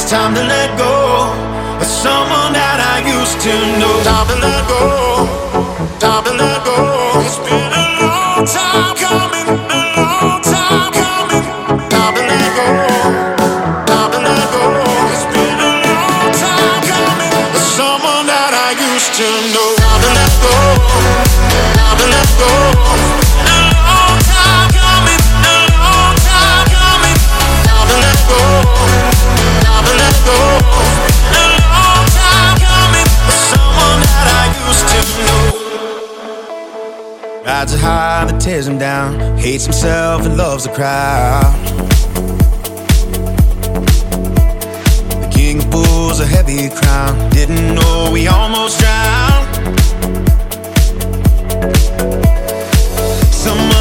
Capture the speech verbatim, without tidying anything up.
time to let go of someone that I used to know. Time to let go, time to let go. It's been a long time coming, a long time coming. Time to let go, time to let go. It's been a long time coming of someone that I used to know. Time to let go, time to let go. A long time coming, a long time coming. Time to let go, time to let go. A long time coming for someone that I used to know. Rides a high that tears him down, hates himself and loves the crowd. The king of bulls, a heavy crown, didn't know we almost drowned. Someone